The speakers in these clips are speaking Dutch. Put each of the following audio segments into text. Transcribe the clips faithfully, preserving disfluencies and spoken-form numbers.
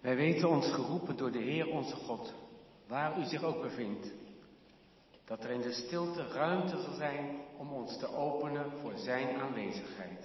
Wij weten ons geroepen door de Heer onze God, waar u zich ook bevindt, dat er in de stilte ruimte zal zijn om ons te openen voor zijn aanwezigheid.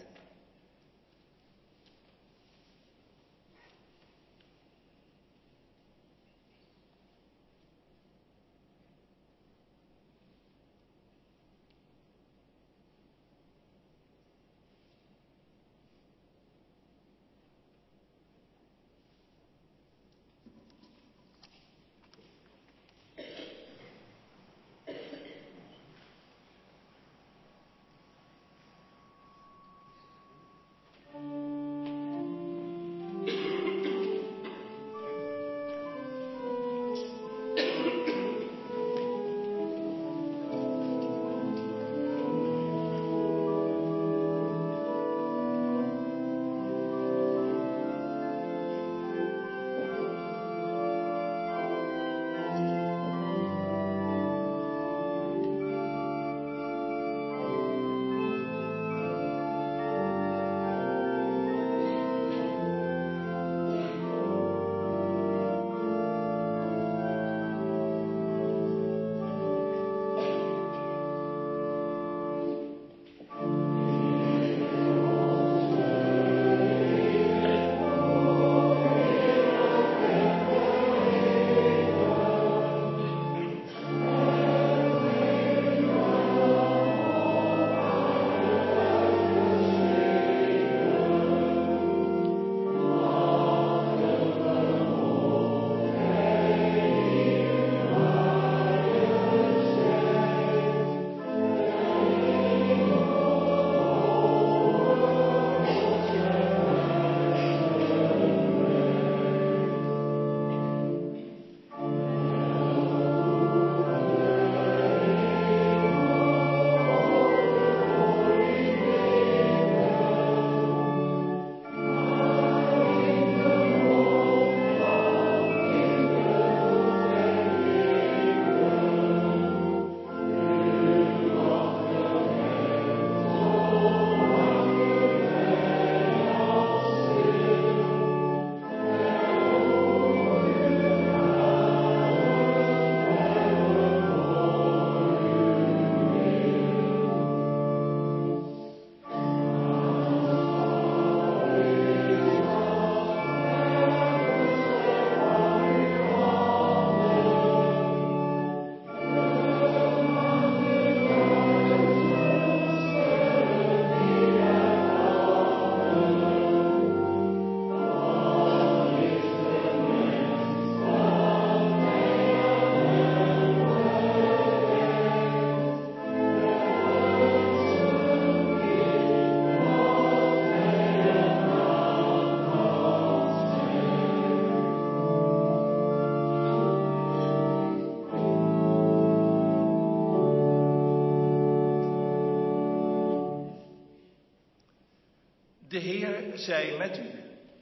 De Heer zij met u.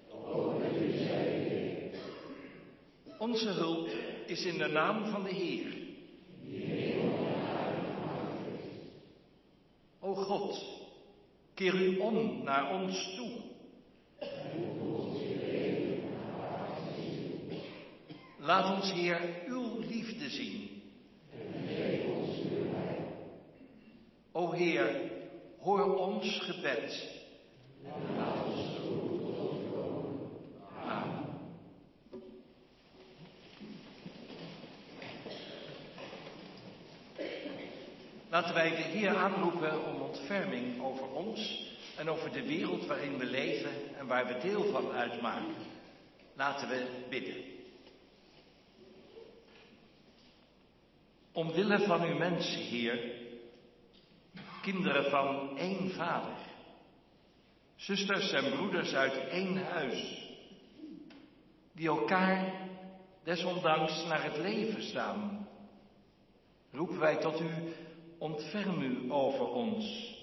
Onze hulp is in de naam van de Heer. O God, keer u om naar ons toe. Laat ons, Heer, uw liefde zien. O Heer, hoor ons gebed. Amen. Laten wij de Heer aanroepen om ontferming over ons en over de wereld waarin we leven en waar we deel van uitmaken. Laten we bidden. Omwille van uw mensen, Heer, kinderen van één vader, zusters en broeders uit één huis, die elkaar desondanks naar het leven staan, roepen wij tot u, ontferm u over ons.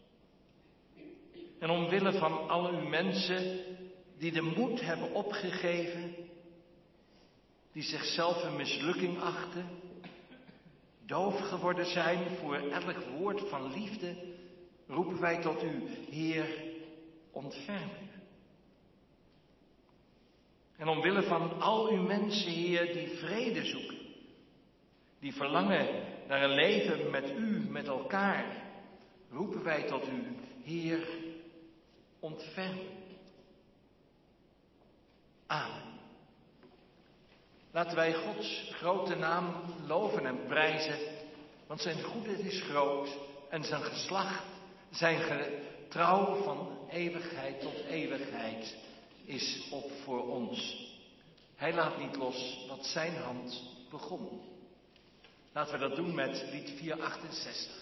En omwille van alle uw mensen die de moed hebben opgegeven, die zichzelf een mislukking achten, doof geworden zijn voor elk woord van liefde, roepen wij tot u, Heer, ontferm u. En omwille van al uw mensen, Heer, die vrede zoeken. Die verlangen naar een leven met u, met elkaar. Roepen wij tot u, Heer, ontferm. Amen. Laten wij Gods grote naam loven en prijzen, want zijn goedheid is groot en zijn geslacht, zijn getrouw van eeuwigheid tot eeuwigheid is op voor ons. Hij laat niet los wat zijn hand begon. Laten we dat doen met lied vierhonderdachtenzestig.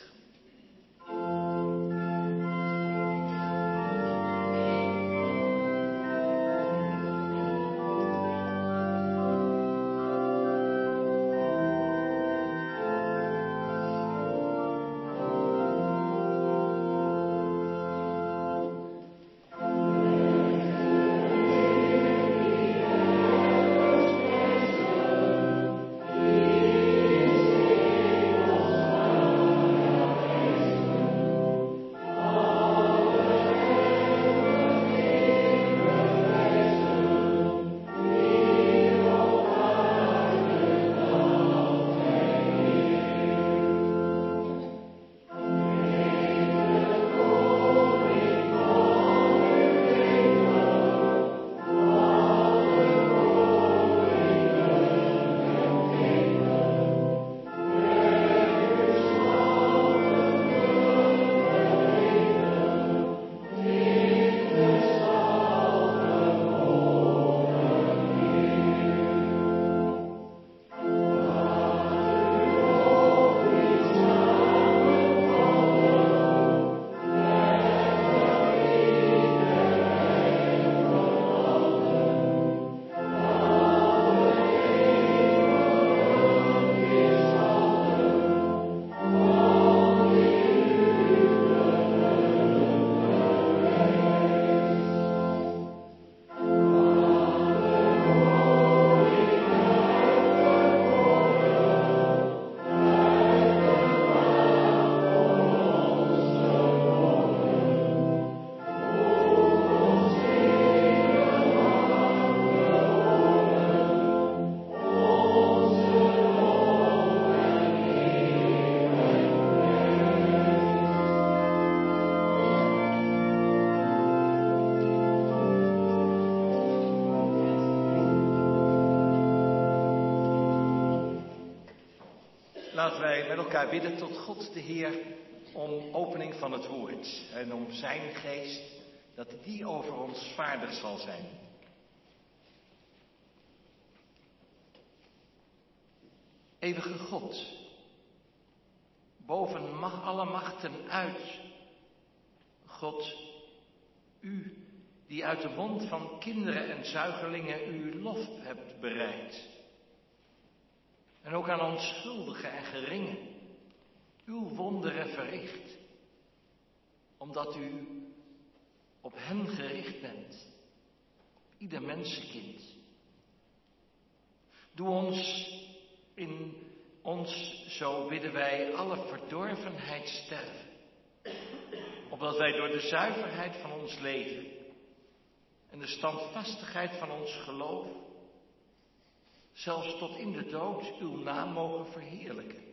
Laten wij met elkaar bidden tot God de Heer om opening van het woord en om zijn geest, dat die over ons vaardig zal zijn. Eeuwige God, boven mag alle machten uit, God, u die uit de mond van kinderen en zuigelingen uw lof hebt bereid. En ook aan onschuldigen en geringen uw wonderen verricht, omdat u op hen gericht bent, ieder mensenkind. Doe ons in ons, zo bidden wij, alle verdorvenheid sterven, opdat wij door de zuiverheid van ons leven en de standvastigheid van ons geloof zelfs tot in de dood uw naam mogen verheerlijken.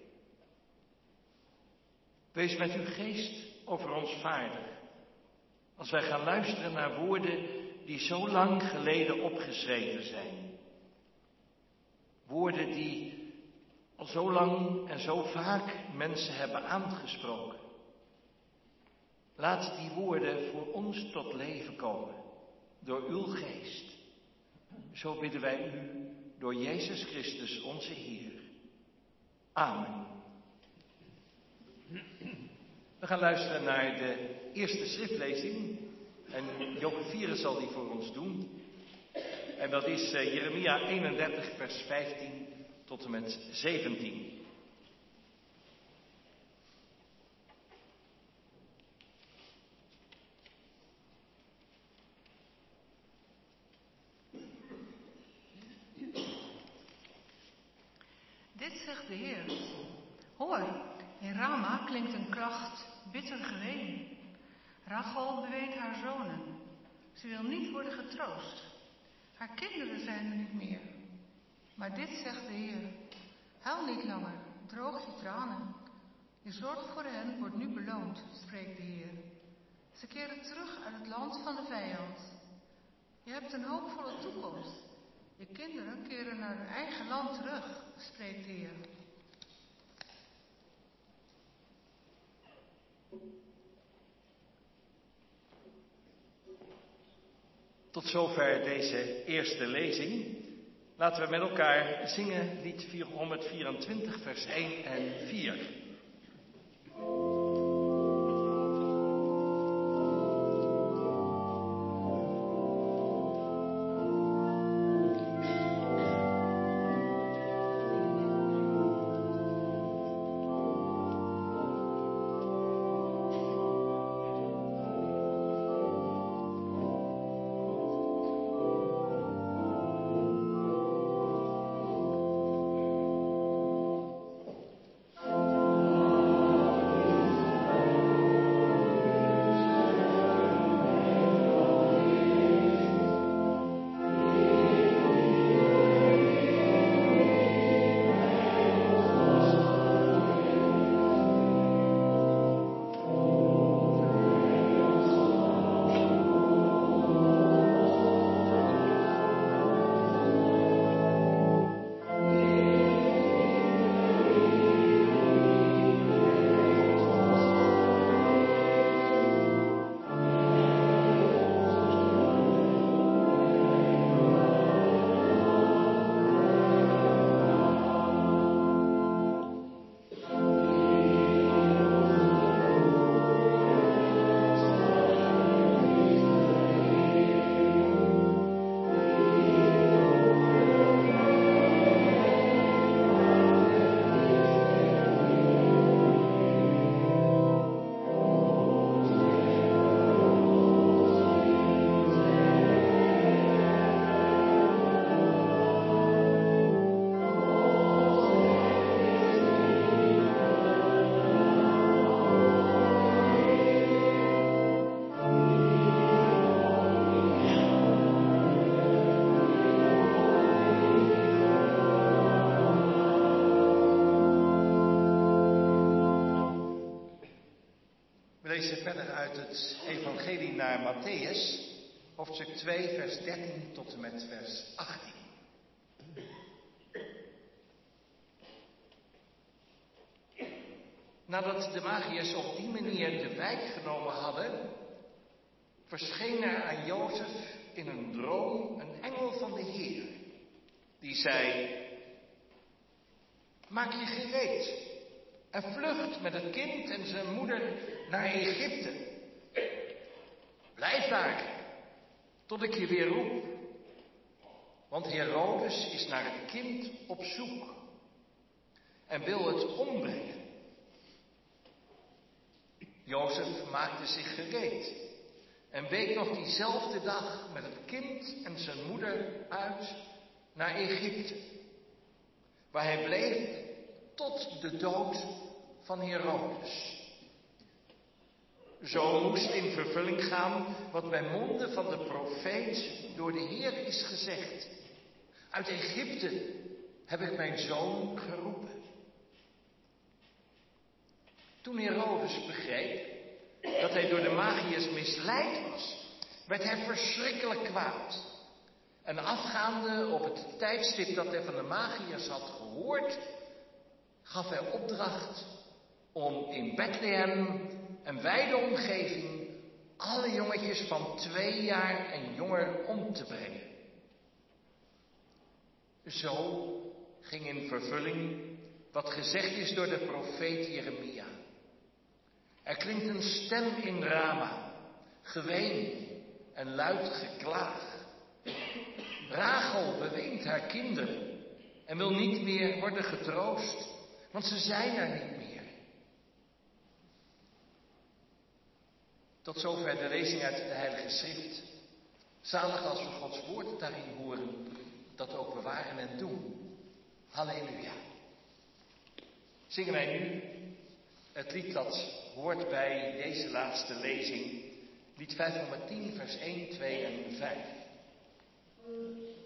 Wees met uw geest over ons vaardig, als wij gaan luisteren naar woorden die zo lang geleden opgeschreven zijn. Woorden die al zo lang en zo vaak mensen hebben aangesproken. Laat die woorden voor ons tot leven komen, door uw geest. Zo bidden wij u door Jezus Christus onze Heer. Amen. We gaan luisteren naar de eerste schriftlezing. En Joke Vieren zal die voor ons doen. En dat is uh, Jeremia eenendertig vers vijftien tot en met zeventien. Dit zegt de Heer. Hoor, in Rama klinkt een klacht, bitter geween. Rachel beweent haar zonen. Ze wil niet worden getroost. Haar kinderen zijn er niet meer. Maar dit zegt de Heer. Huil niet langer, droog je tranen. Je zorg voor hen wordt nu beloond, spreekt de Heer. Ze keren terug uit het land van de vijand. Je hebt een hoopvolle toekomst. Je kinderen keren naar hun eigen land terug, spreekt de Heer. Tot zover deze eerste lezing. Laten we met elkaar zingen lied vierhonderdvierentwintig, vers één en vier. We lezen verder uit het evangelie naar Mattheüs, hoofdstuk twee, vers dertien tot en met vers achttien. Nadat de magiërs op die manier de wijk genomen hadden, verscheen er aan Jozef in een droom een engel van de Heer, die zei: maak je gereed en vlucht met het kind en zijn moeder naar Egypte. Blijf daar, tot ik je weer roep. Want Herodes is naar het kind op zoek en wil het ombrengen. Jozef maakte zich gereed en week nog diezelfde dag met het kind en zijn moeder uit naar Egypte, waar hij bleef tot de dood van Herodes. Zo moest in vervulling gaan wat bij monden van de profeet door de Heer is gezegd: uit Egypte heb ik mijn zoon geroepen. Toen Herodes begreep dat hij door de magiërs misleid was, werd hij verschrikkelijk kwaad. En afgaande op het tijdstip dat hij van de magiërs had gehoord, gaf hij opdracht om in Bethlehem en wijde omgeving alle jongetjes van twee jaar en jonger om te brengen. Zo ging in vervulling wat gezegd is door de profeet Jeremia. Er klinkt een stem in Rama, geween en luid geklaag. Rachel beweent haar kinderen en wil niet meer worden getroost, want ze zijn er niet meer. Tot zover de lezing uit de Heilige Schrift. Zalig als we Gods woord daarin horen, dat ook bewaren en doen. Halleluja. Zingen wij nu het lied dat hoort bij deze laatste lezing. Lied vijfhonderdtien, vers één, twee en vijf.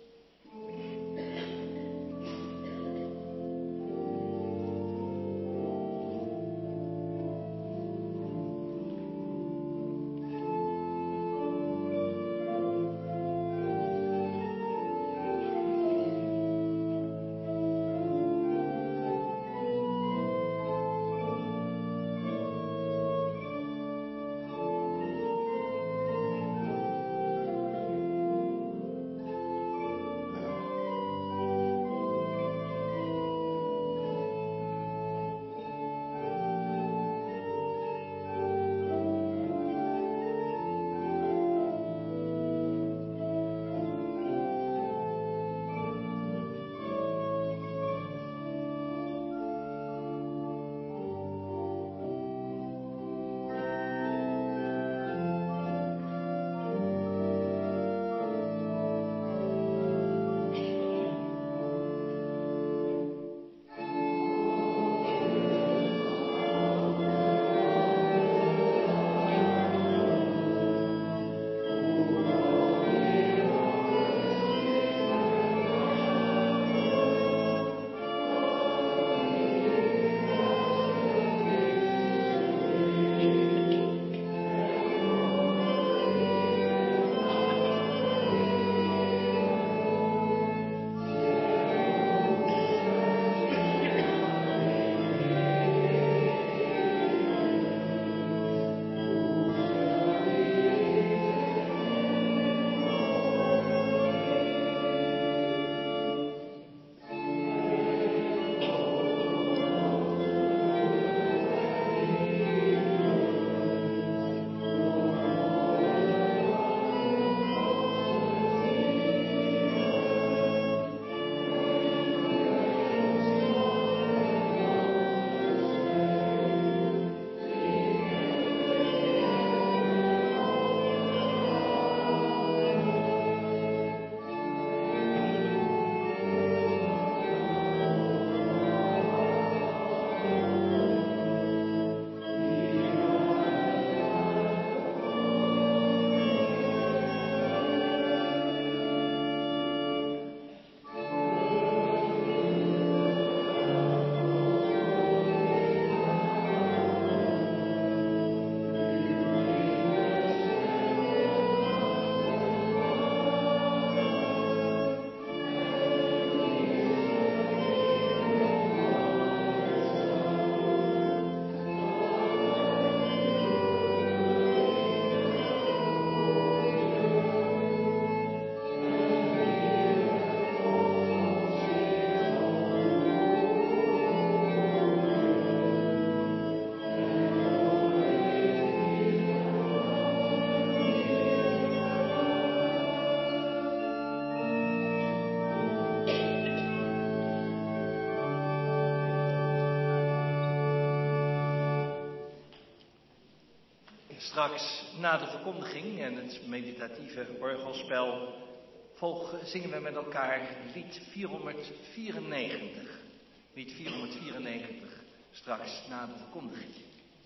Straks na de verkondiging en het meditatieve orgelspel volgen, zingen we met elkaar lied vierhonderdvierennegentig. Lied vierhonderdvierennegentig, straks na de verkondiging.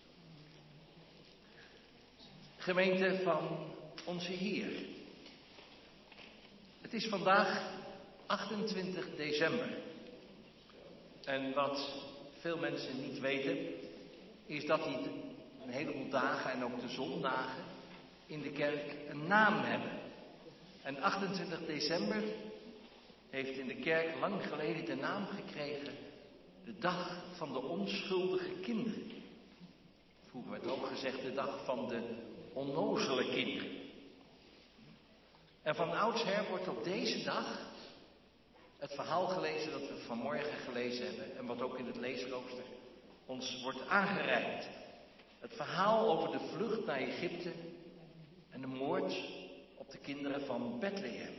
Gemeente van onze Heer. Het is vandaag achtentwintig december. En wat veel mensen niet weten, is dat die een heleboel dagen en ook de zondagen in de kerk een naam hebben. En achtentwintig december heeft in de kerk lang geleden de naam gekregen, de dag van de onschuldige kinderen. Vroeger werd ook gezegd de dag van de onnozele kinderen. En van oudsher wordt op deze dag het verhaal gelezen dat we vanmorgen gelezen hebben en wat ook in het leesrooster ons wordt aangereikt. Het verhaal over de vlucht naar Egypte en de moord op de kinderen van Bethlehem.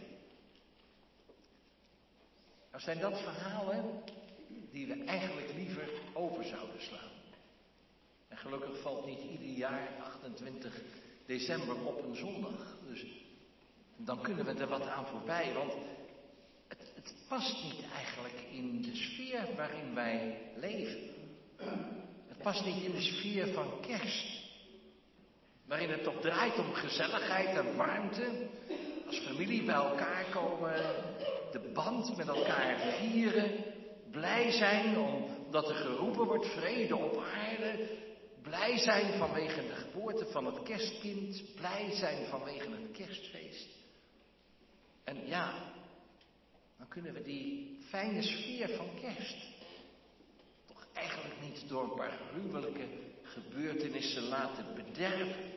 Nou zijn dat verhalen die we eigenlijk liever over zouden slaan. En gelukkig valt niet ieder jaar achtentwintig december op een zondag. Dus dan kunnen we er wat aan voorbij, want het, het past niet eigenlijk in de sfeer waarin wij leven. Het past niet in de sfeer van kerst, waarin het toch draait om gezelligheid en warmte, als familie bij elkaar komen, de band met elkaar vieren, blij zijn omdat er geroepen wordt vrede op aarde, blij zijn vanwege de geboorte van het kerstkind, blij zijn vanwege het kerstfeest. En ja, dan kunnen we die fijne sfeer van kerst toch eigenlijk niet door een paar gruwelijke gebeurtenissen laten bederven.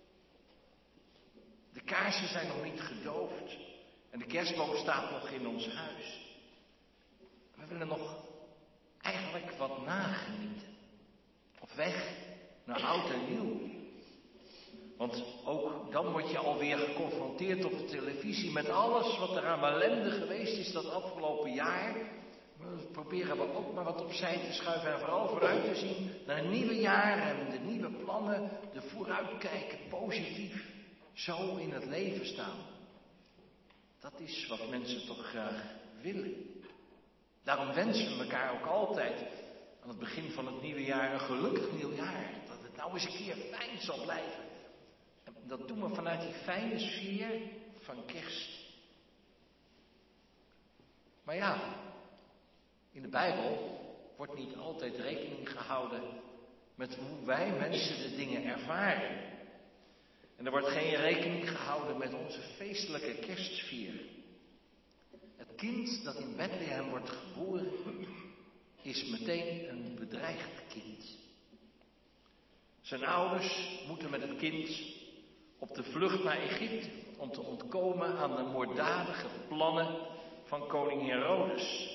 De kaarsen zijn nog niet gedoofd en de kerstboom staat nog in ons huis. We willen nog eigenlijk wat nagenieten. Op weg naar oud en nieuw. Want ook dan word je alweer geconfronteerd op de televisie met alles wat er aan ellende geweest is dat afgelopen jaar. We proberen we ook maar wat opzij te schuiven en vooral vooruit te zien naar een nieuwe jaar en de nieuwe plannen, de vooruitkijken, positief, zo in het leven staan. Dat is wat mensen toch graag willen. Daarom wensen we elkaar ook altijd aan het begin van het nieuwe jaar een gelukkig nieuwjaar. Dat het nou eens een keer fijn zal blijven. En dat doen we vanuit die fijne sfeer van kerst. Maar ja, in de Bijbel wordt niet altijd rekening gehouden met hoe wij mensen de dingen ervaren. En er wordt geen rekening gehouden met onze feestelijke kerstsfeer. Het kind dat in Bethlehem wordt geboren is meteen een bedreigd kind. Zijn ouders moeten met het kind op de vlucht naar Egypte om te ontkomen aan de moorddadige plannen van koning Herodes.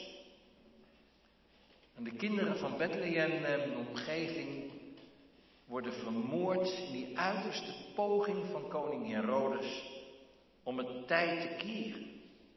En de kinderen van Bethlehem en de omgeving worden vermoord in die uiterste poging van koning Herodes om het tij te keren.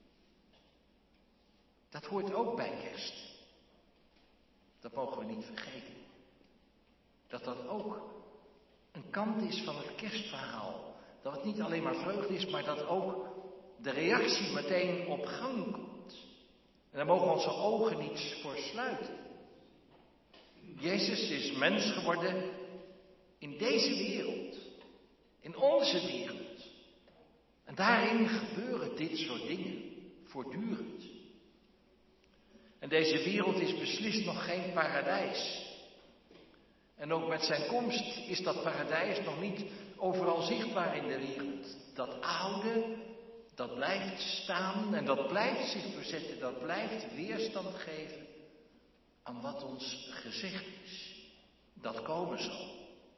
Dat hoort ook bij kerst. Dat mogen we niet vergeten. Dat dat ook een kant is van het kerstverhaal. Dat het niet alleen maar vreugde is, maar dat ook de reactie meteen op gang komt. En daar mogen we onze ogen niet voor sluiten. Jezus is mens geworden in deze wereld. In onze wereld. En daarin gebeuren dit soort dingen voortdurend. En deze wereld is beslist nog geen paradijs. En ook met zijn komst is dat paradijs nog niet overal zichtbaar in de wereld. Dat oude, dat blijft staan en dat blijft zich verzetten, dat blijft weerstand geven aan wat ons gezegd is. Dat komen zal.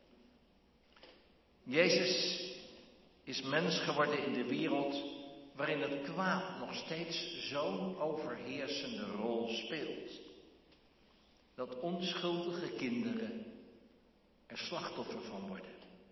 Jezus is mens geworden in de wereld waarin het kwaad nog steeds zo'n overheersende rol speelt. Dat onschuldige kinderen er slachtoffer van worden.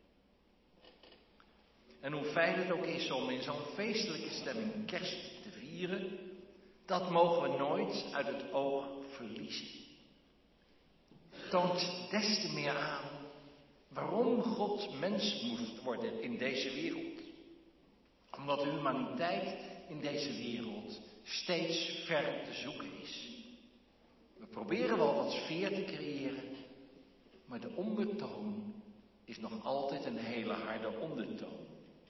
En hoe fijn het ook is om in zo'n feestelijke stemming kerst te vieren, dat mogen we nooit uit het oog verliezen. Het toont des te meer aan waarom God mens moest worden in deze wereld. Omdat de humaniteit in deze wereld steeds ver te zoeken is. We proberen wel wat sfeer te creëren, maar de ondertoon is nog altijd een hele harde ondertoon.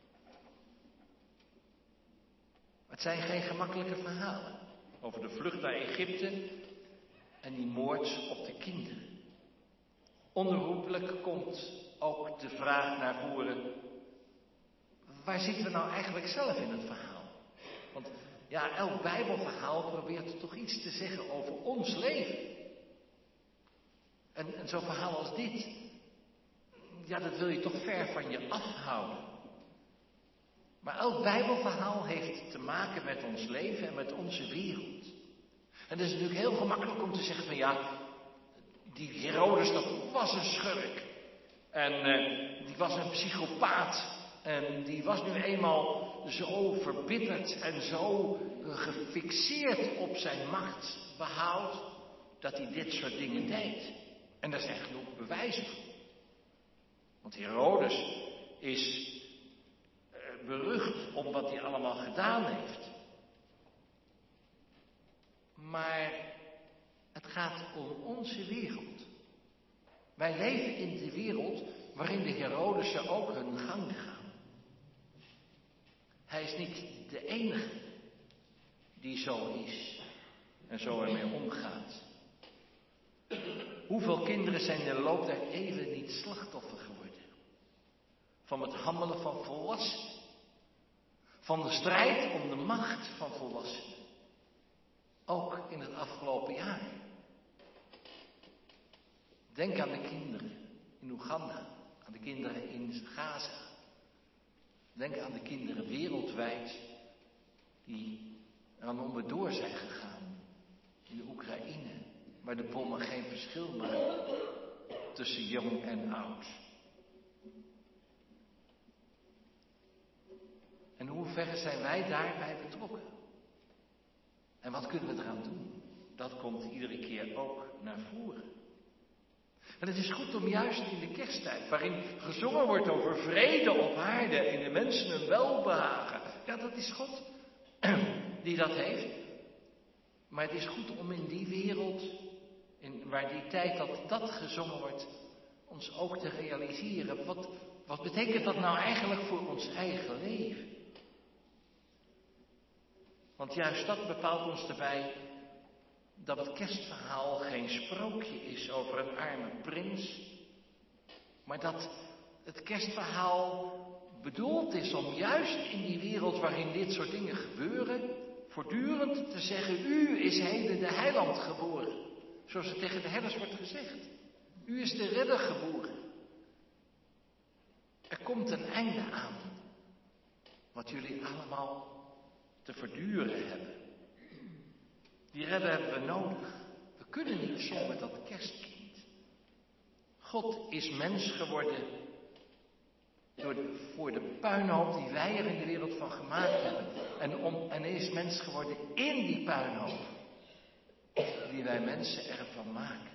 Het zijn geen gemakkelijke verhalen over de vlucht naar Egypte en die moord op de kinderen. Onherroepelijk komt ook de vraag naar voren: waar zitten we nou eigenlijk zelf in het verhaal? Want ja, elk Bijbelverhaal probeert toch iets te zeggen over ons leven. En, en zo'n verhaal als dit, ja, dat wil je toch ver van je afhouden. Maar elk Bijbelverhaal heeft te maken met ons leven en met onze wereld. En het is natuurlijk heel gemakkelijk om te zeggen van ja, die Herodes, dat was een schurk. En uh, die was een psychopaat. En die was nu eenmaal zo verbitterd en zo uh, gefixeerd op zijn machtsbehoud, dat hij dit soort dingen deed. En daar zijn genoeg bewijzen voor. Want Herodes is uh, berucht om wat hij allemaal gedaan heeft. Maar het gaat om onze wereld. Wij leven in de wereld waarin de Herodesen ook hun gang gaan. Hij is niet de enige die zo is en zo ermee omgaat. Hoeveel kinderen zijn in de loop der eeuwen niet slachtoffer geworden? Van het handelen van volwassenen. Van de strijd om de macht van volwassenen. Ook in het afgelopen jaar. Denk aan de kinderen in Oeganda, aan de kinderen in Gaza. Denk aan de kinderen wereldwijd die er aan onderdoor zijn gegaan. In de Oekraïne, waar de bommen geen verschil maken tussen jong en oud. En hoe ver zijn wij daarbij betrokken? En wat kunnen we eraan doen? Dat komt iedere keer ook naar voren. En het is goed om juist in de kersttijd, waarin gezongen wordt over vrede op aarde en de mensen een welbehagen. Ja, dat is God die dat heeft. Maar het is goed om in die wereld, in, waar die tijd dat dat gezongen wordt, ons ook te realiseren. Wat, wat betekent dat nou eigenlijk voor ons eigen leven? Want juist dat bepaalt ons erbij dat het kerstverhaal geen sprookje is over een arme prins, maar dat het kerstverhaal bedoeld is om juist in die wereld waarin dit soort dingen gebeuren, voortdurend te zeggen: u is heden de heiland geboren. Zoals het tegen de herders wordt gezegd. U is de redder geboren. Er komt een einde aan. Wat jullie allemaal te verduren hebben. Die redder hebben we nodig. We kunnen niet zonder dat kerstkind. God is mens geworden door de, voor de puinhoop die wij er in de wereld van gemaakt hebben. En, om, en is mens geworden in die puinhoop die wij mensen ervan maken.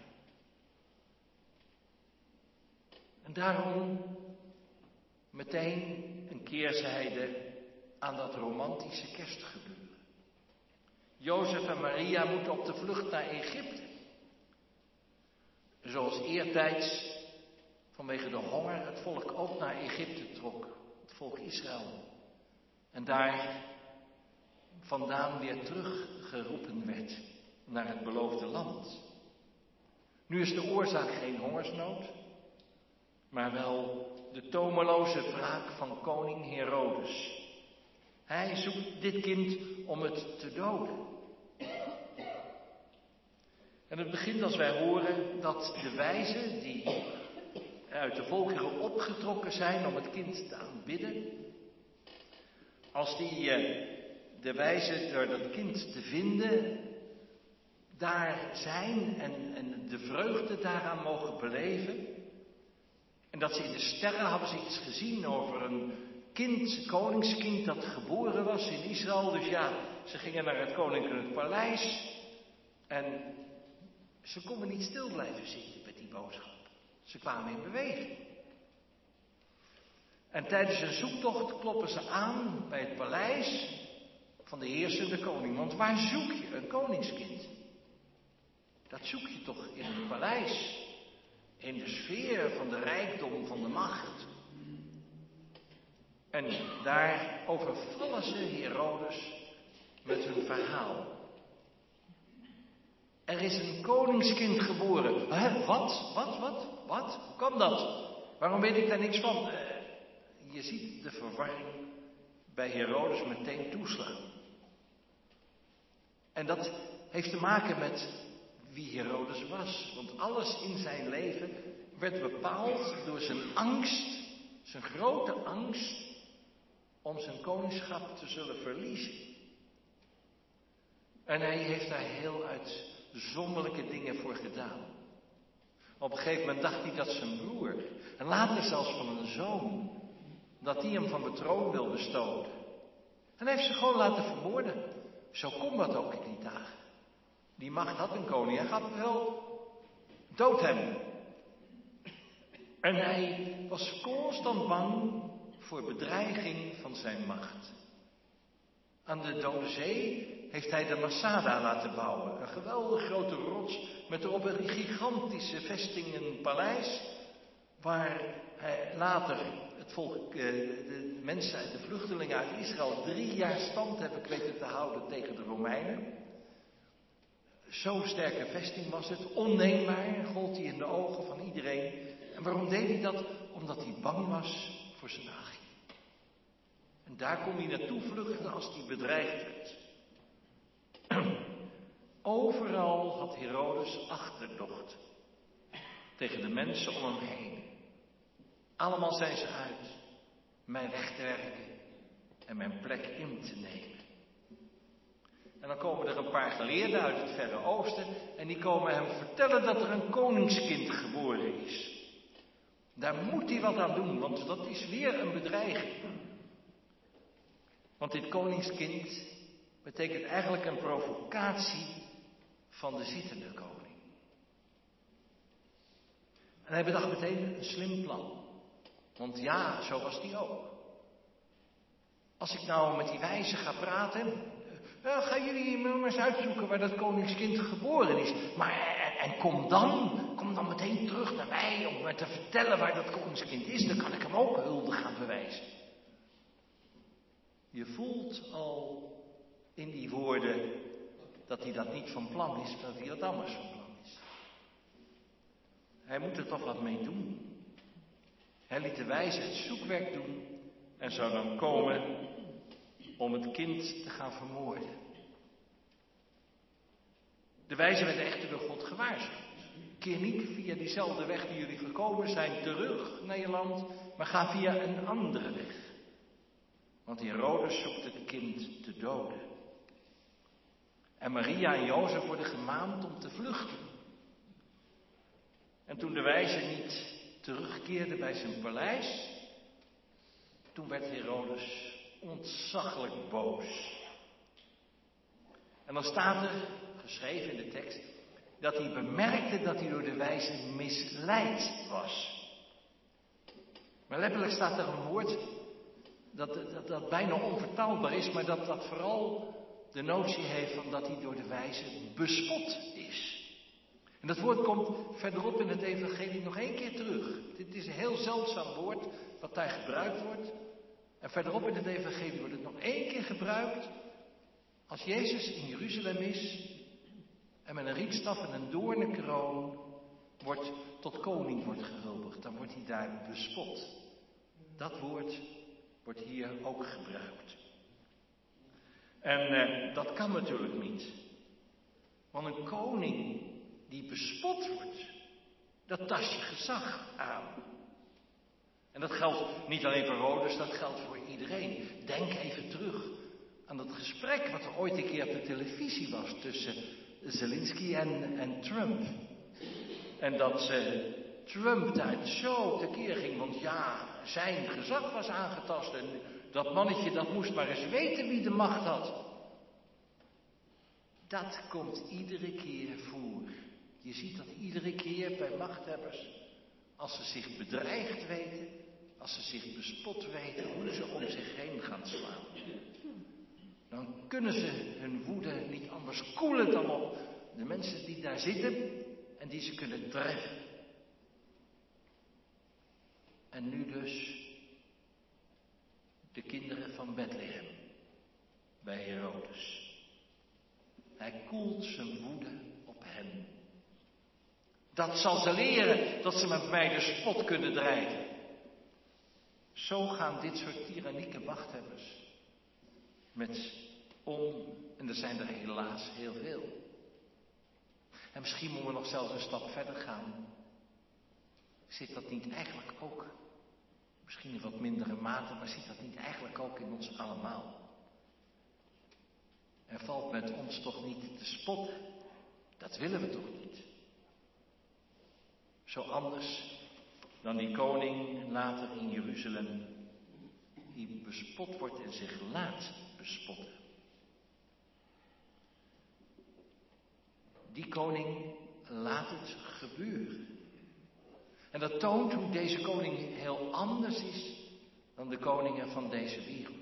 En daarom meteen een keerzijde aan dat romantische kerstgebeuren. Jozef en Maria moeten op de vlucht naar Egypte. Zoals eertijds vanwege de honger het volk ook naar Egypte trok. Het volk Israël. En daar vandaan weer teruggeroepen werd naar het beloofde land. Nu is de oorzaak geen hongersnood, maar wel de tomeloze wraak van koning Herodes. Hij zoekt dit kind om het te doden. En het begint als wij horen dat de wijzen die uit de volkeren opgetrokken zijn om het kind te aanbidden, als die de wijzen door dat kind te vinden daar zijn en, en de vreugde daaraan mogen beleven, en dat ze in de sterren hadden ze iets gezien over een kind, koningskind dat geboren was in Israël. Dus ja, ze gingen naar het koninklijk paleis en ze konden niet stil blijven zitten met die boodschap. Ze kwamen in beweging. En tijdens een zoektocht kloppen ze aan bij het paleis van de heersende koning. Want waar zoek je een koningskind? Dat zoek je toch in het paleis. In de sfeer van de rijkdom, van de macht. En daar overvallen ze Herodes met hun verhaal. Er is een koningskind geboren. Hè, wat? Wat? Wat? Wat? Hoe kan dat? Waarom weet ik daar niks van? Uh, je ziet de verwarring bij Herodes meteen toeslaan. En dat heeft te maken met wie Herodes was. Want alles in zijn leven werd bepaald door zijn angst, zijn grote angst om zijn koningschap te zullen verliezen. En hij heeft daar heel uitzonderlijke dingen voor gedaan. Op een gegeven moment dacht hij dat zijn broer, en later zelfs van een zoon, dat die hem van de troon wilde stoten. En hij heeft ze gewoon laten vermoorden. Zo kon dat ook in die dagen. Die macht had een koning, hij gaf wel, dood hem. En hij was constant bang voor bedreiging van zijn macht. Aan de Dode Zee heeft hij de Masada laten bouwen. Een geweldig grote rots met erop een gigantische vesting, een paleis, waar hij later het volk, de mensen, de vluchtelingen uit Israël drie jaar stand hebben weten te houden tegen de Romeinen. Zo'n sterke vesting was het, onneembaar, gold hij in de ogen van iedereen. En waarom deed hij dat? Omdat hij bang was voor zijn Achille. En daar kon hij naartoe vluchten als hij bedreigd werd. Overal had Herodes achterdocht tegen de mensen om hem heen. Allemaal zijn ze uit mij weg te werken en mijn plek in te nemen. En dan komen er een paar geleerden uit het Verre Oosten en die komen hem vertellen dat er een koningskind geboren is. Daar moet hij wat aan doen, want dat is weer een bedreiging. Want dit koningskind betekent eigenlijk een provocatie van de zittende koning. En hij bedacht meteen een slim plan. Want ja, zo was die ook. Als ik nou met die wijzen ga praten, dan gaan jullie maar eens uitzoeken waar dat koningskind geboren is. Maar en, en kom dan, kom dan meteen terug naar mij om me te vertellen waar dat koningskind is. Dan kan ik hem ook hulde gaan bewijzen. Je voelt al in die woorden dat hij dat niet van plan is, maar dat hij wat anders van plan is. Hij moet er toch wat mee doen. Hij liet de wijze het zoekwerk doen en zou dan komen om het kind te gaan vermoorden. De wijzen werden echter door God gewaarschuwd. Keer niet via diezelfde weg die jullie gekomen zijn terug naar je land, maar ga via een andere weg. Want Herodes zoekt het kind te doden. En Maria en Jozef worden gemaand om te vluchten. En toen de wijze niet terugkeerde bij zijn paleis, toen werd Herodes ontzaglijk boos. En dan staat er, geschreven in de tekst, dat hij bemerkte dat hij door de wijze misleid was. Maar letterlijk staat er een woord dat, dat, dat bijna onvertaalbaar is, maar dat dat vooral de notie heeft van dat hij door de wijze bespot is. En dat woord komt verderop in het evangelie nog één keer terug. Dit is een heel zeldzaam woord wat daar gebruikt wordt. En verderop in het evangelie wordt het nog één keer gebruikt als Jezus in Jeruzalem is en met een rietstaf en een doornenkroon wordt tot koning wordt gehuldigd. Dan wordt hij daar bespot. Dat woord wordt hier ook gebruikt. En eh, dat kan natuurlijk niet. Want een koning die bespot wordt, dat tast je gezag aan. En dat geldt niet alleen voor Herodes, dat geldt voor iedereen. Denk even terug aan dat gesprek wat er ooit een keer op de televisie was tussen Zelensky en, en Trump. En dat uh, Trump daar zo tekeer ging, want ja, zijn gezag was aangetast en dat mannetje dat moest maar eens weten wie de macht had. Dat komt iedere keer voor. Je ziet dat iedere keer bij machthebbers, als ze zich bedreigd weten, als ze zich bespot weten hoe ze om zich heen gaan slaan. Dan kunnen ze hun woede niet anders koelen dan op de mensen die daar zitten en die ze kunnen treffen. En nu dus de kinderen van Bethlehem bij Herodes. Hij koelt zijn woede op hen. Dat zal ze leren, dat ze met mij de spot kunnen drijven. Zo gaan dit soort tyrannieke machthebbers met om, en er zijn er helaas heel veel. En misschien moeten we nog zelfs een stap verder gaan. Zit dat niet eigenlijk ook, misschien in wat mindere mate, maar zit dat niet eigenlijk ook in ons allemaal? Er valt met ons toch niet te spotten? Dat willen we toch niet? Zo anders dan die koning later in Jeruzalem, die bespot wordt en zich laat bespotten. Die koning laat het gebeuren. En dat toont hoe deze koning heel anders is dan de koningen van deze wereld.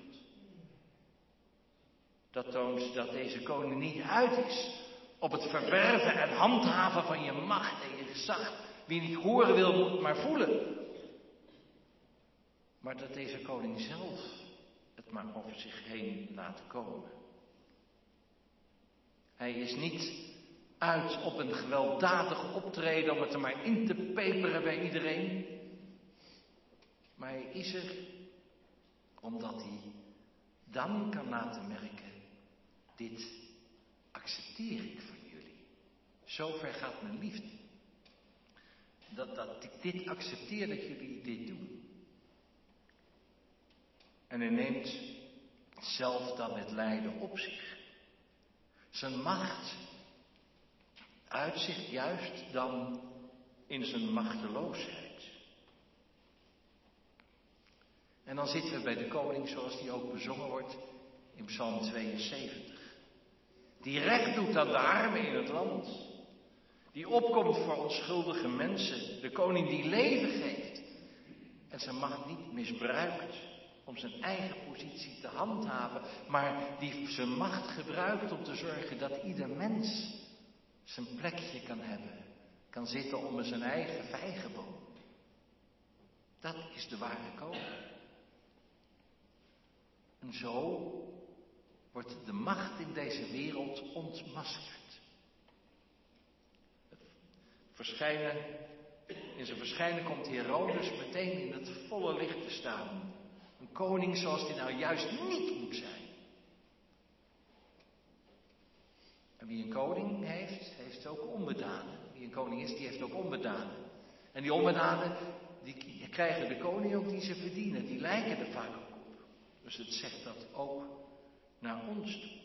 Dat toont dat deze koning niet uit is op het verwerven en handhaven van je macht en je gezag. Wie niet horen wil, moet maar voelen. Maar dat deze koning zelf het maar over zich heen laat komen. Hij is niet uit op een gewelddadig optreden om het er maar in te peperen bij iedereen. Maar hij is er omdat hij dan kan laten merken, dit accepteer ik van jullie. Zover gaat mijn liefde. Dat, dat ik dit accepteer, dat jullie dit doen. En hij neemt zelf dan het lijden op zich. Zijn macht uitzicht juist dan in zijn machteloosheid. En dan zitten we bij de koning zoals die ook bezongen wordt in Psalm tweeënzeventig. Die recht doet aan de armen in het land. Die opkomt voor onschuldige mensen. De koning die leven geeft. En zijn macht niet misbruikt om zijn eigen positie te handhaven. Maar die zijn macht gebruikt om te zorgen dat ieder mens zijn plekje kan hebben. Kan zitten onder zijn eigen vijgenboom. Dat is de ware koning. En zo wordt de macht in deze wereld ontmaskerd. Verschijnen, in zijn verschijnen komt Herodes meteen in het volle licht te staan. Een koning zoals die nou juist niet moet zijn. En wie een koning heeft, heeft ook onderdanen. Wie een koning is, die heeft ook onderdanen. En die onderdanen, die krijgen de koning ook die ze verdienen. Die lijken er vaak ook op. Dus het zegt dat ook naar ons toe.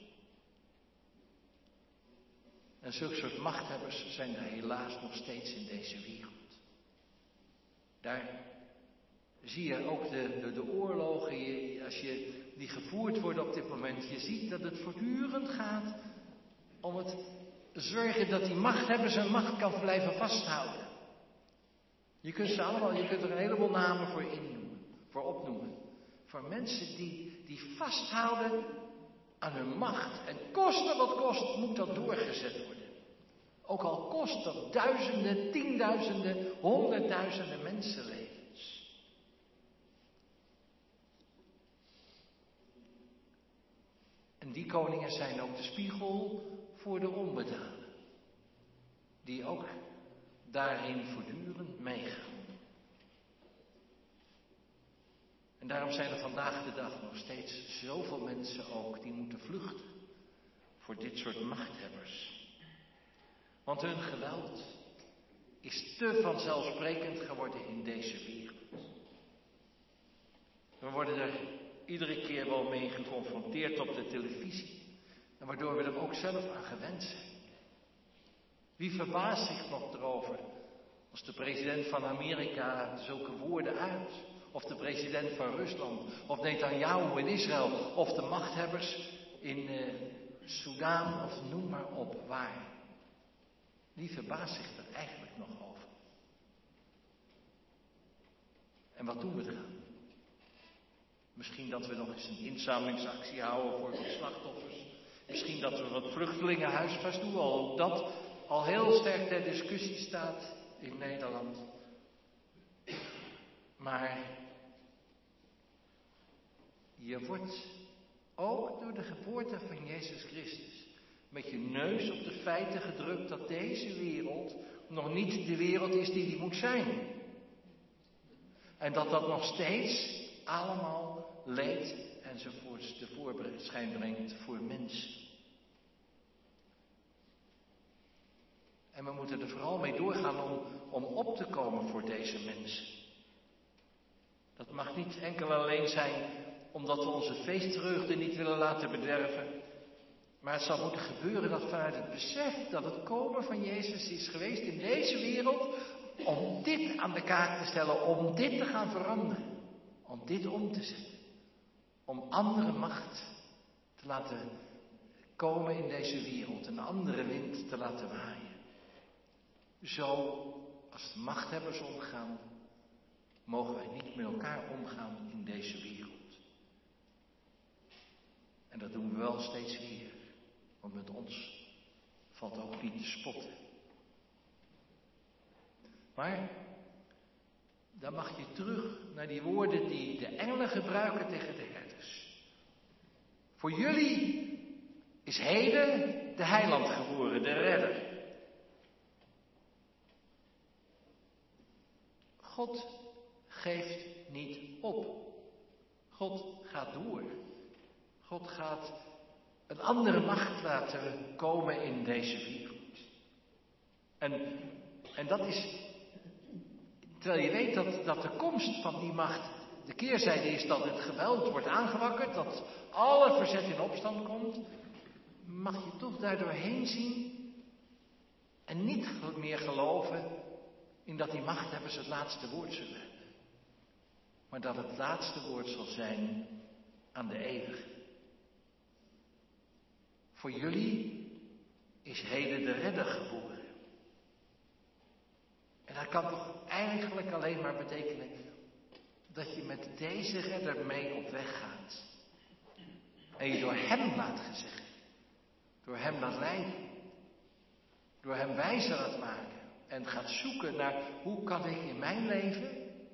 En zulke soort machthebbers zijn er helaas nog steeds in deze wereld. Daar zie je ook de, de, de oorlogen, je, als je, die gevoerd worden op dit moment. Je ziet dat het voortdurend gaat om het zorgen dat die machthebber zijn macht kan blijven vasthouden. Je kunt ze allemaal, je kunt er een heleboel namen voor innoemen, voor opnoemen. Voor mensen die, die vasthouden aan hun macht. En koste wat kost, moet dat doorgezet worden. Ook al kost dat duizenden, tienduizenden, honderdduizenden mensenlevens. En die koningen zijn ook de spiegel voor de onderdanen. Die ook daarin voortdurend meegaan. En daarom zijn er vandaag de dag nog steeds zoveel mensen ook die moeten vluchten voor dit soort machthebbers. Want hun geweld is te vanzelfsprekend geworden in deze wereld. We worden er iedere keer wel mee geconfronteerd op de televisie. En waardoor we er ook zelf aan gewend zijn. Wie verbaast zich nog erover als de president van Amerika zulke woorden uit? Of de president van Rusland, of Netanyahu in Israël, of de machthebbers in uh, Soudaan, of noem maar op waar. Wie verbaast zich er eigenlijk nog over? En wat doen we eraan? Misschien dat we nog eens een inzamelingsactie houden voor de slachtoffers. Misschien dat we wat vluchtelingenhuisvest doen, al dat al heel sterk ter discussie staat in Nederland. Maar je wordt ook door de geboorte van Jezus Christus met je neus op de feiten gedrukt dat deze wereld nog niet de wereld is die die moet zijn. En dat dat nog steeds allemaal leed enzovoorts de schijn brengt voor mensen. En we moeten er vooral mee doorgaan om, om op te komen voor deze mensen. Dat mag niet enkel alleen zijn omdat we onze feestvreugde niet willen laten bederven. Maar het zal moeten gebeuren dat vanuit het besef dat het komen van Jezus is geweest in deze wereld, om dit aan de kaak te stellen, om dit te gaan veranderen, om dit om te zetten. Om andere macht te laten komen in deze wereld, een andere wind te laten waaien. Zo, als de machthebbers omgaan, mogen wij niet met elkaar omgaan in deze wereld. En dat doen we wel steeds weer, want met ons valt ook niet te spotten. Maar dan mag je terug naar die woorden die de engelen gebruiken tegen de herders. Voor jullie is heden de heiland geboren, de redder. God geeft niet op. God gaat door. God gaat een andere macht laten komen in deze wereld. En, en dat is, terwijl je weet dat, dat de komst van die macht, de keerzijde is dat het geweld wordt aangewakkerd, dat alle verzet in opstand komt, mag je toch daardoor heen zien en niet meer geloven in dat die machthebbers het laatste woord zullen hebben. Maar dat het laatste woord zal zijn aan de eeuwige. Voor jullie is heden de redder geboren. En dat kan toch eigenlijk alleen maar betekenen dat je met deze redder mee op weg gaat. En je door hem laat gezeggen. Door hem laat leiden. Door hem wijzer laat maken. En gaat zoeken naar hoe kan ik in mijn leven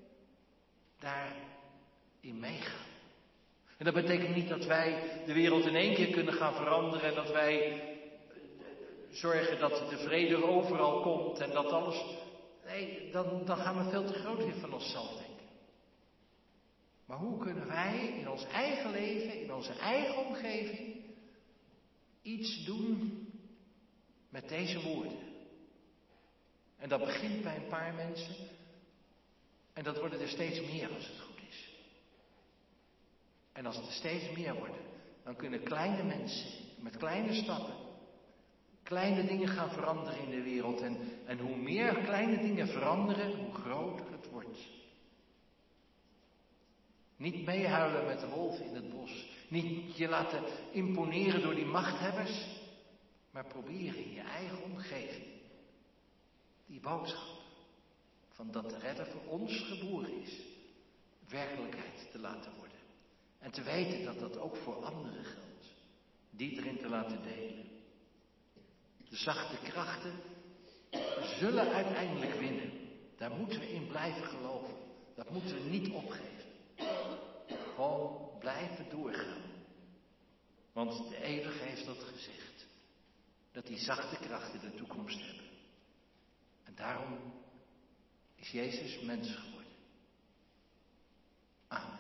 daarin meegaan. En dat betekent niet dat wij de wereld in één keer kunnen gaan veranderen. En dat wij zorgen dat de vrede overal komt en dat alles. Nee, dan, dan gaan we veel te groot weer van onszelf denken. Maar hoe kunnen wij in ons eigen leven, in onze eigen omgeving, iets doen met deze woorden? En dat begint bij een paar mensen. En dat worden er steeds meer als het goed is. En als het er steeds meer worden, dan kunnen kleine mensen met kleine stappen kleine dingen gaan veranderen in de wereld. En, en hoe meer kleine dingen veranderen, hoe groter het wordt. Niet meehuilen met de wolf in het bos. Niet je laten imponeren door die machthebbers. Maar proberen in je eigen omgeving die boodschap van dat de redder voor ons geboren is, werkelijkheid te laten worden. En te weten dat dat ook voor anderen geldt. Die erin te laten delen. De zachte krachten zullen uiteindelijk winnen. Daar moeten we in blijven geloven. Dat moeten we niet opgeven. Gewoon blijven doorgaan. Want de Eeuwige heeft dat gezegd. Dat die zachte krachten de toekomst hebben. En daarom is Jezus mens geworden. Amen.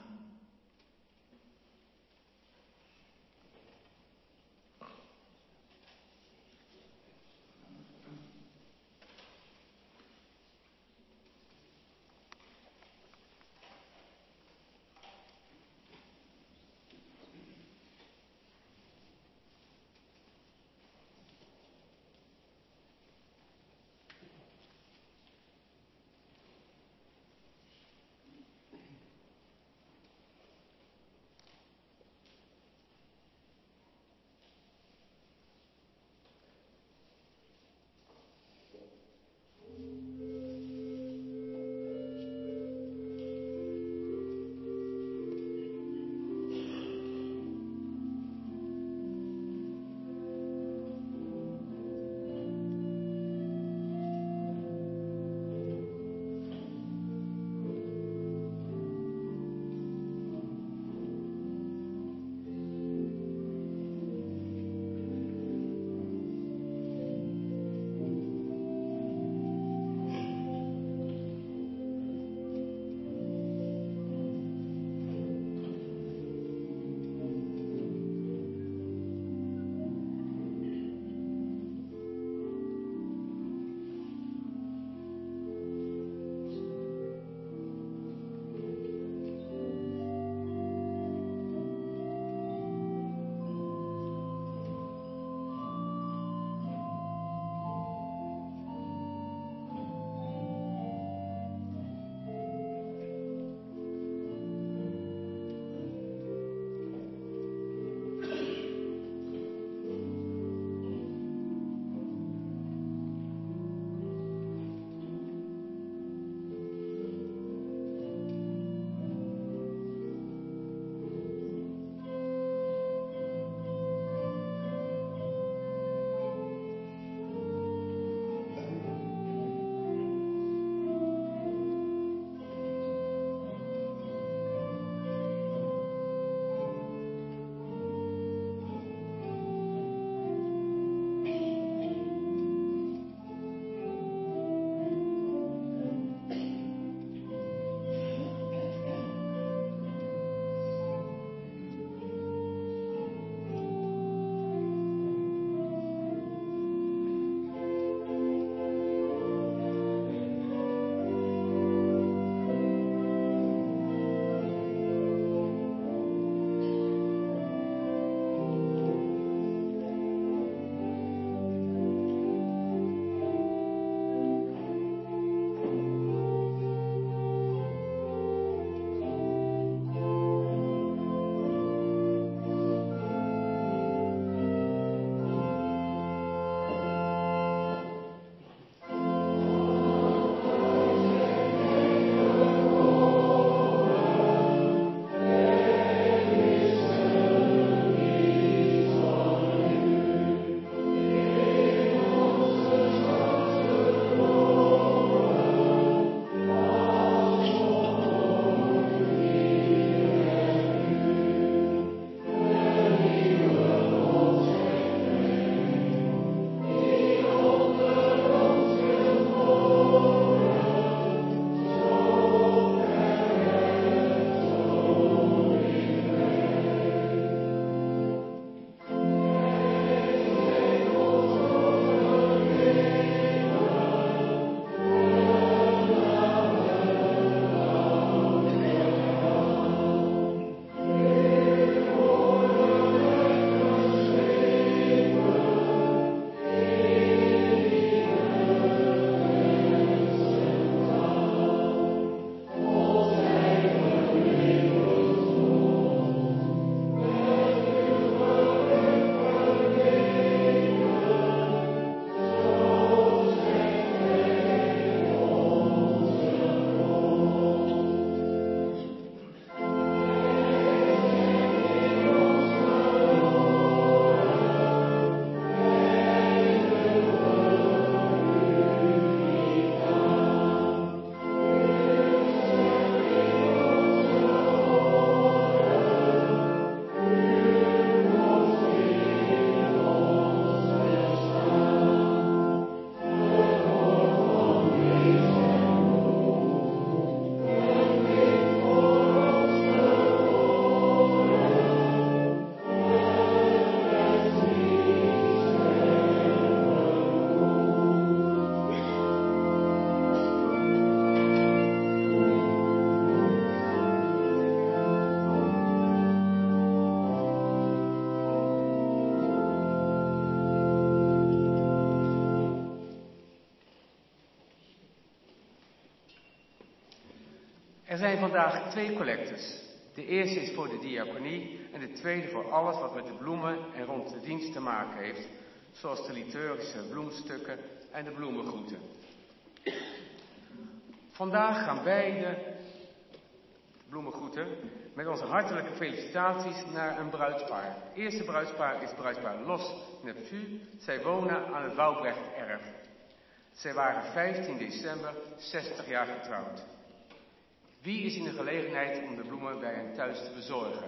Er zijn vandaag twee collectes. De eerste is voor de diaconie en de tweede voor alles wat met de bloemen en rond de dienst te maken heeft, zoals de liturgische bloemstukken en de bloemengroeten. Vandaag gaan beide bloemengroeten met onze hartelijke felicitaties naar een bruidspaar. Het eerste bruidspaar is bruidspaar Los Neptu. Zij wonen aan het Woubrecht-erf. Zij waren vijftien december zestig jaar getrouwd. Wie is in de gelegenheid om de bloemen bij hen thuis te bezorgen?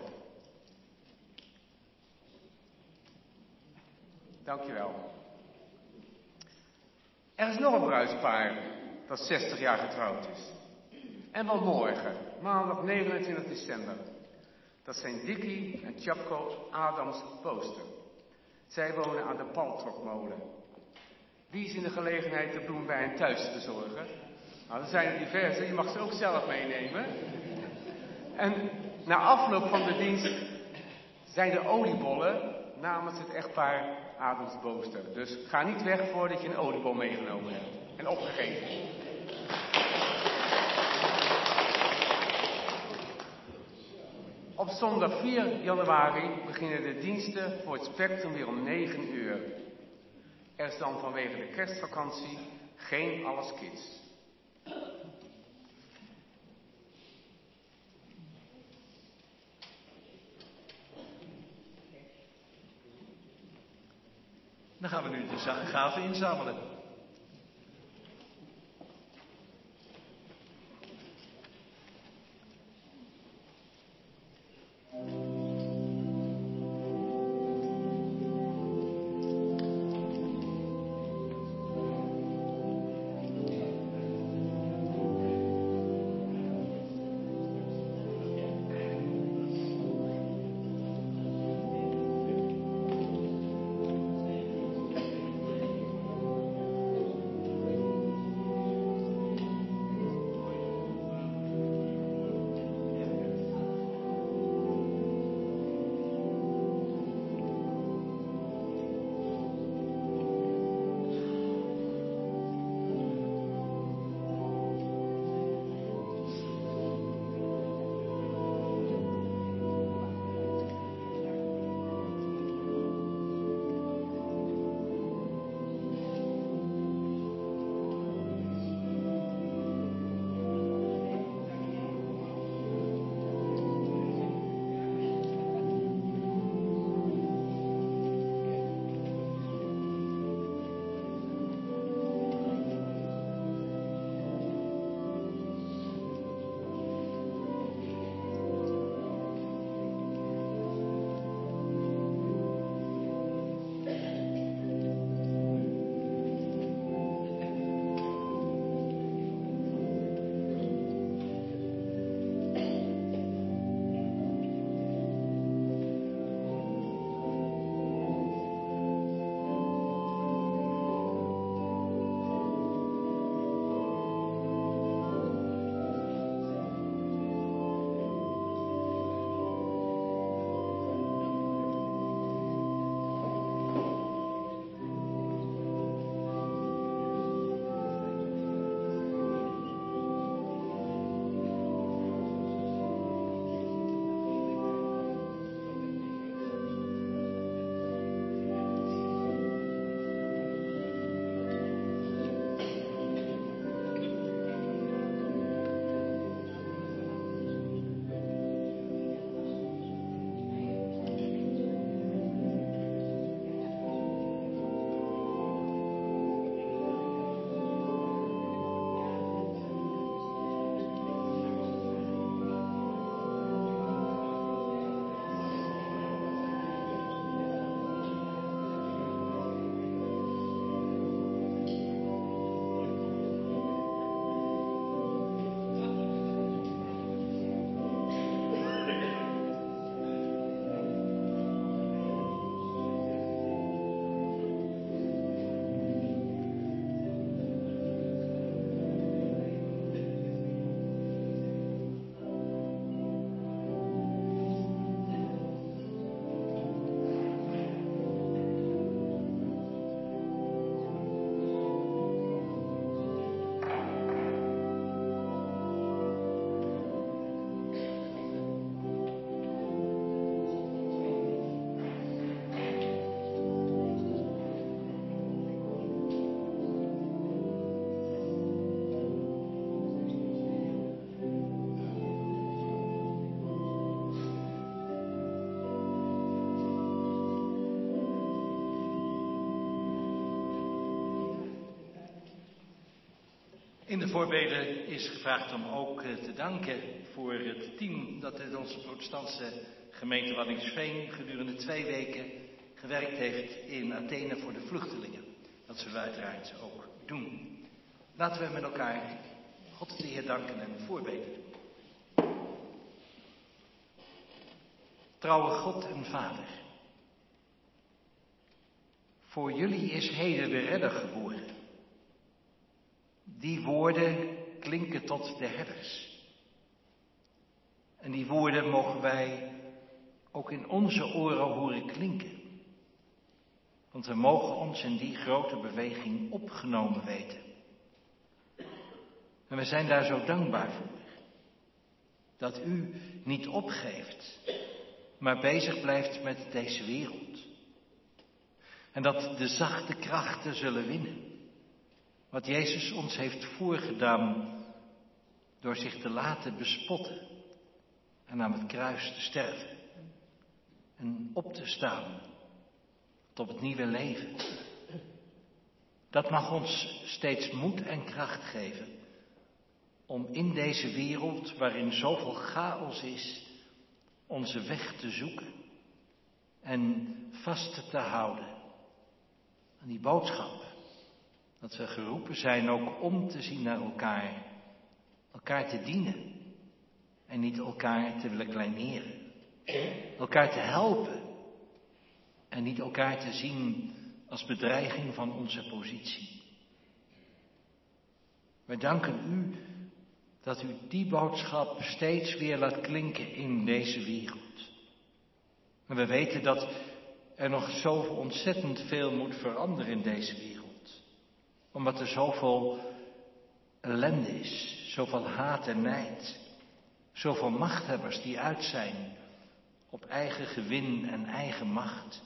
Dankjewel. Er is nog een bruidspaar dat zestig jaar getrouwd is. En wel morgen, maandag negenentwintig december. Dat zijn Dickie en Tjapko Adams Booster. Zij wonen aan de Paltrokmolen. Wie is in de gelegenheid de bloemen bij hen thuis te bezorgen? Nou, er zijn er diverse, je mag ze ook zelf meenemen. En na afloop van de dienst zijn er oliebollen namens het echtpaar Adams Booster. Dus ga niet weg voordat je een oliebol meegenomen hebt en opgegeten. Op zondag vier januari beginnen de diensten voor het Spectrum weer om negen uur. Er is dan vanwege de kerstvakantie geen Alles Kids. Dan gaan we nu de gaven inzamelen. In de voorbeden is gevraagd om ook te danken voor het team dat in onze protestantse gemeente Waddinxveen gedurende twee weken gewerkt heeft in Athene voor de vluchtelingen. Dat zullen we uiteraard ook doen. Laten we met elkaar God de Heer danken en voorbeden doen. Trouwe God en Vader, voor jullie is heden de redder geboren. Die woorden klinken tot de herders. En die woorden mogen wij ook in onze oren horen klinken. Want we mogen ons in die grote beweging opgenomen weten. En we zijn daar zo dankbaar voor. Dat u niet opgeeft, maar bezig blijft met deze wereld. En dat de zachte krachten zullen winnen. Wat Jezus ons heeft voorgedaan door zich te laten bespotten en aan het kruis te sterven en op te staan tot het nieuwe leven. Dat mag ons steeds moed en kracht geven om in deze wereld waarin zoveel chaos is, onze weg te zoeken en vast te houden aan die boodschap. Dat we geroepen zijn ook om te zien naar elkaar, elkaar te dienen en niet elkaar te willen kleineren. Elkaar te helpen en niet elkaar te zien als bedreiging van onze positie. Wij danken u dat u die boodschap steeds weer laat klinken in deze wereld. En we weten dat er nog zo ontzettend veel moet veranderen in deze wereld. Omdat er zoveel ellende is, zoveel haat en nijd, zoveel machthebbers die uit zijn op eigen gewin en eigen macht.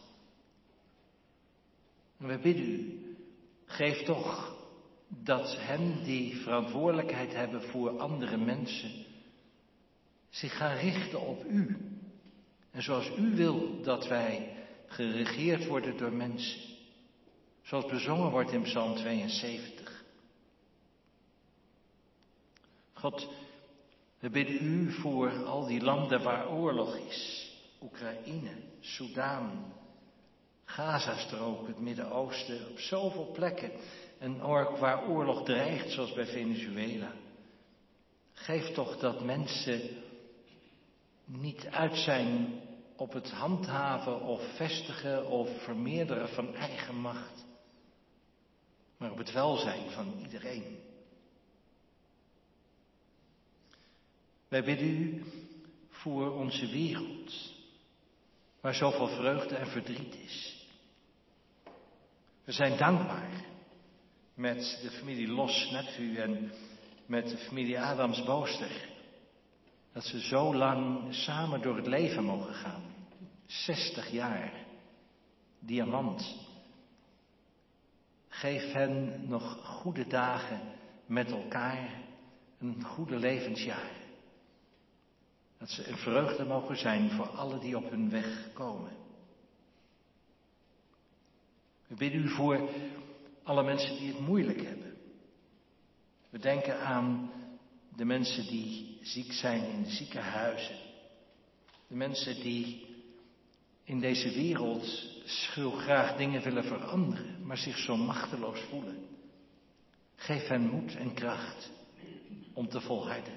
En we bidden u, geef toch dat hen die verantwoordelijkheid hebben voor andere mensen zich gaan richten op u. En zoals u wil dat wij geregeerd worden door mensen. Zoals bezongen wordt in Psalm tweeënzeventig. God, we bidden u voor al die landen waar oorlog is. Oekraïne, Soudaan, Gazastrook, het Midden-Oosten, op zoveel plekken. En ook waar oorlog dreigt, zoals bij Venezuela. Geef toch dat mensen niet uit zijn op het handhaven of vestigen of vermeerderen van eigen macht. Maar op het welzijn van iedereen. Wij bidden u voor onze wereld, waar zoveel vreugde en verdriet is. We zijn dankbaar met de familie Los Nephew en met de familie Adams Booster, dat ze zo lang samen door het leven mogen gaan. zestig jaar. Diamant. Geef hen nog goede dagen met elkaar, een goede levensjaar. Dat ze een vreugde mogen zijn voor allen die op hun weg komen. We bidden u voor alle mensen die het moeilijk hebben. We denken aan de mensen die ziek zijn in de ziekenhuizen. De mensen die in deze wereld zo graag dingen willen veranderen, maar zich zo machteloos voelen. Geef hen moed en kracht om te volharden.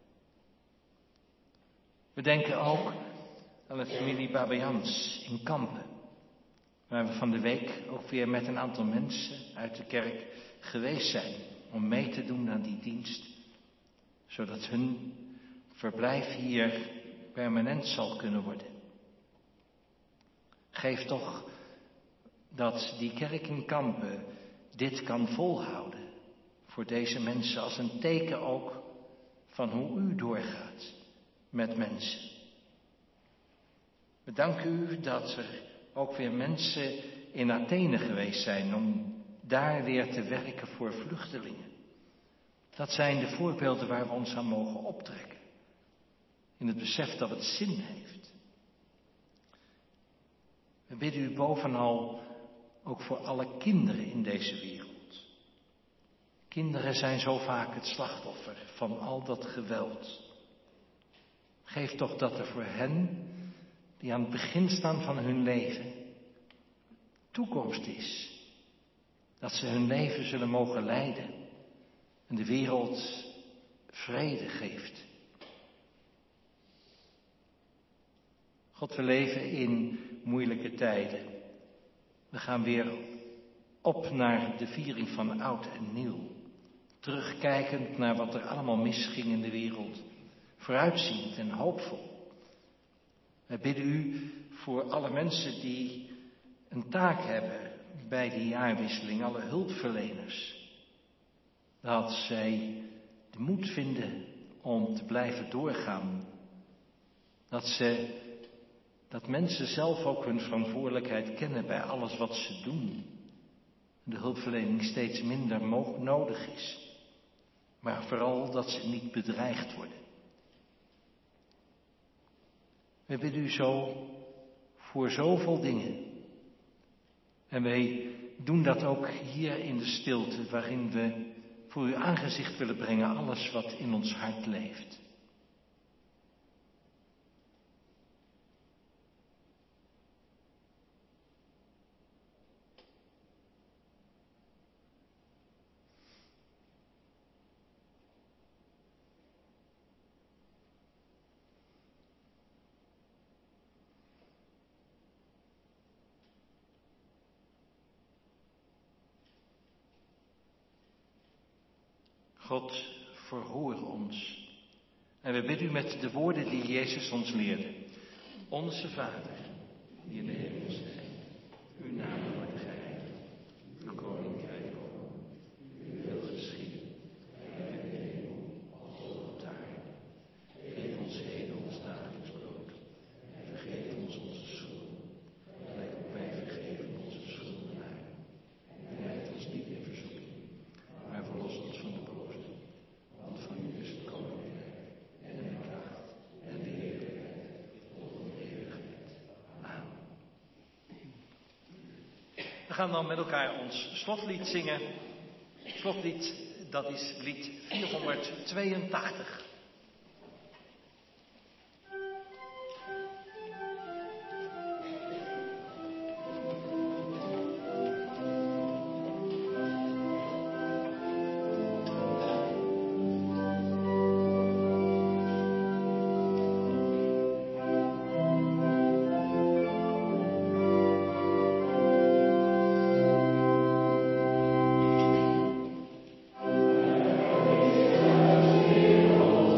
We denken ook aan de familie Babians in Kampen, waar we van de week ook weer met een aantal mensen uit de kerk geweest zijn om mee te doen aan die dienst, zodat hun verblijf hier permanent zal kunnen worden. Geef toch dat die kerk in Kampen dit kan volhouden voor deze mensen als een teken ook van hoe u doorgaat met mensen. We danken u dat er ook weer mensen in Athene geweest zijn om daar weer te werken voor vluchtelingen. Dat zijn de voorbeelden waar we ons aan mogen optrekken. In het besef dat het zin heeft. We bidden u bovenal ook voor alle kinderen in deze wereld. Kinderen zijn zo vaak het slachtoffer van al dat geweld. Geef toch dat er voor hen, die aan het begin staan van hun leven, toekomst is. Dat ze hun leven zullen mogen leiden en de wereld vrede geeft. God, we leven in moeilijke tijden. We gaan weer op naar de viering van oud en nieuw. Terugkijkend naar wat er allemaal misging in de wereld. Vooruitziend en hoopvol. Wij bidden u voor alle mensen die een taak hebben bij die jaarwisseling, alle hulpverleners. Dat zij de moed vinden om te blijven doorgaan. Dat ze, dat mensen zelf ook hun verantwoordelijkheid kennen bij alles wat ze doen. De hulpverlening steeds minder mo- nodig is. Maar vooral dat ze niet bedreigd worden. We bidden u zo voor zoveel dingen. En wij doen dat ook hier in de stilte, waarin we voor uw aangezicht willen brengen alles wat in ons hart leeft. God, verhoor ons. En we bidden u met de woorden die Jezus ons leerde. Onze Vader, die in de hemel zijt, uw naam wordt geheiligd, uw koninkrijk komen, uw wil geschieden, gelijk in de hemel, als op de aarde. Geef ons heden ons dagelijks brood, en vergeef ons onze schulden, gelijk ook wij vergeven onze schuldenaren. En leid ons niet in verzoeking, maar verlos ons van de boze. Want van u is het koninkrijk en de kracht en de heerlijkheid tot een eeuwigheid. Amen. We gaan dan met elkaar ons slotlied zingen. Slotlied, dat is lied vierhonderdtweeëntachtig. Oh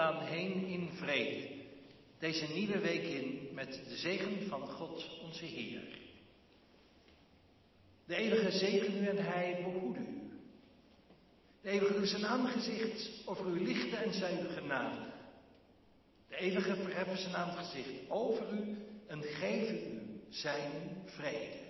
gaan heen in vrede. Deze nieuwe week in met de zegen van God onze Heer. De eeuwige zegen u en hij behoede u. De eeuwige u zijn aangezicht over u lichten en zij u genadig. De eeuwige verheffen zijn aangezicht over u en geven u zijn vrede.